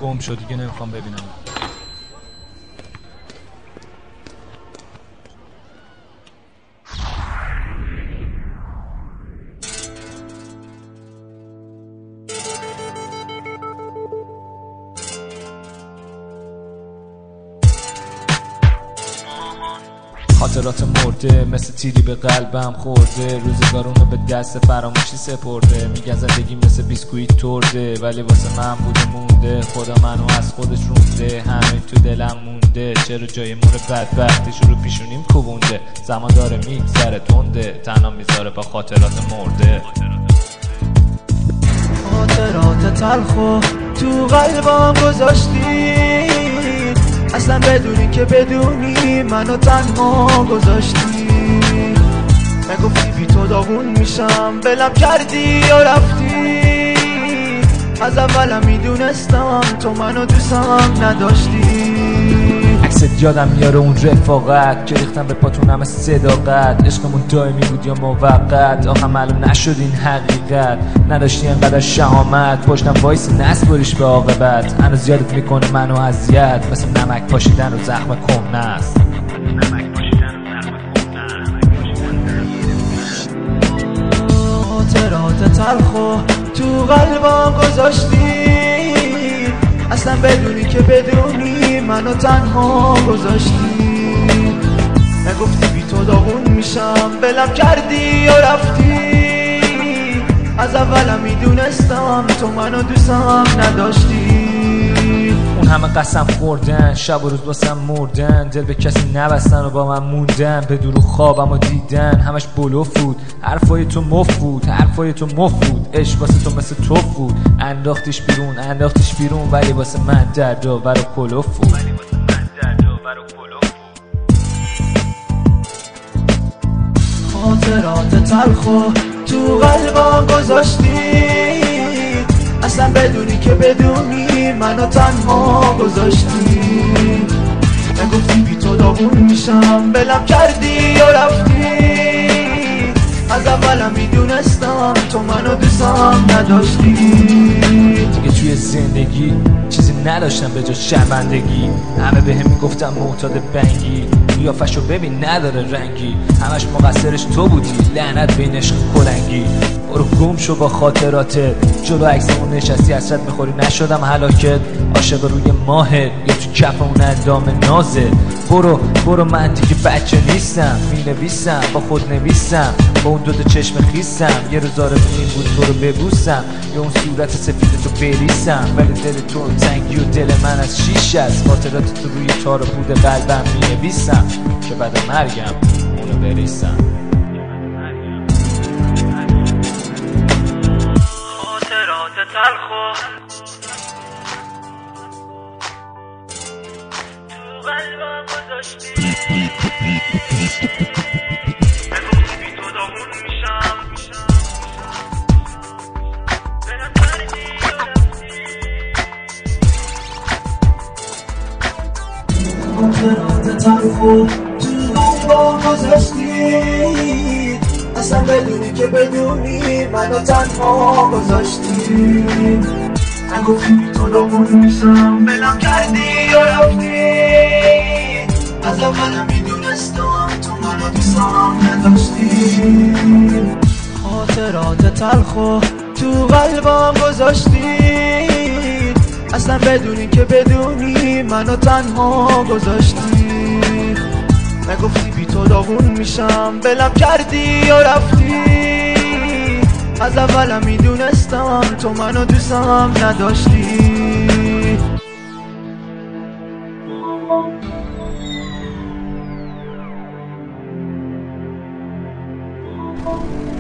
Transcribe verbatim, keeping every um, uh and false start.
گم شد دیگه نمیخوام ببینم. خاطرات مرده مثل تیری به قلبم خورده، روزگارونو به دست فراموشی سپرده. میگن زندگی مثل بیسکویت ترده، ولی واسه من بوده مونده. خدا منو از خودش رونده، همه تو دلم مونده. چرا جای مور بدبختیش رو پیشونیم کوبونده. زمان داره میگذره تنده، تنها میذاره با خاطرات مرده. خاطرات تلخو تو قلبم گذاشتی، اصلا بدونی که بدونی منو تنها گذاشتی. نگفتی بی تو داغون میشم، بلم کردی یا رفتی. از اولم میدونستم تو منو دوستم نداشتی. عکست یادم میاره اون رفاقت که ریختم به پاتونم صداقت. عشقمون دائمی بود یا موقت، آخه معلوم نشد این حقیقت. نداشتی انقدر شهامت، پشتم وایس نسپاریش به عاقبت. هنوز یادت میکنه منو اذیت، مثل نمک پاشیدن و زخم کهنه است. خاطرات تلخو تو قلبم گذاشتی، اصلا بدونی که بدونی منو تنها گذاشتی. نگفتی بی تو داغون میشم، بلم کردی یا رفتی. از اولم میدونستم تو منو دوستم نداشتی. اون همه قسم خوردن، شب و روز باسم مردن. دل به کسی نبستن و با من موندن. به دروغ خوابم و دیدن، همش بلوف بود. حرفای تو مف بود، حرفای تو مف بود. عشق واسه تو مثل توف بود. انداختیش بیرون، انداختیش بیرون، ولی واسه من دردآور و کلوف بود. خاطرات تلخو تو قلبم گذاشتی، اصلا بدونی که بدونی منو تنها گذاشتی. نگفتی بی تو داغون میشم، بلم کردی یا رفتی. از اولم میدونستم تو منو دوستم نداشتی. دیگه توی زندگی چیزی نداشتم به جز شرمندگی. همه به هم میگفتم معتاد بنگی، قیافشو ببین نداره رنگی. همش مقصرش تو بودی، لعنت بین عشق کلنگی. برو گم شو با خاطراتت، جلو عکسمون نشستی حسرت میخوری. نشدم هلاکت، عاشق روی ماهت یا تو کف اون اندام نازت. برو برو من دیگه بچه نیستم، مینویسم با خود نویسم. با اون دو تا چشم خیسم، یه روز آرزو این بود تو رو ببوسم. یا اون صورت سفید تو بریسم، ولی دل تو تنگی و دل من از شیش است. خاطرات تو روی تار و پود قلبم مینویسم که بعد مرگم اونو بریسم. خاطرات تلخو تو قلبم گذاشتی، نگفتی بی تو داغون میشم، بلم کردی یا رفتی. خاطرات تلخو تو قلبم گذاشتی، اصلا بدونی که بدونی منو تنها گذاشتی. نگفتی بی تو داغون میشم، بلم کردی یا رفتی. از اولم میدونستم تو منو دوستم نداشتی. خاطرات تلخو تو قلبم گذاشتی، اصلا بدونی که بدونی منو تنها گذاشتی. نگفتی بی تو داغون میشم، بلم کردی یا رفتی. از اولم میدونستم تو منو دوستم نداشتی.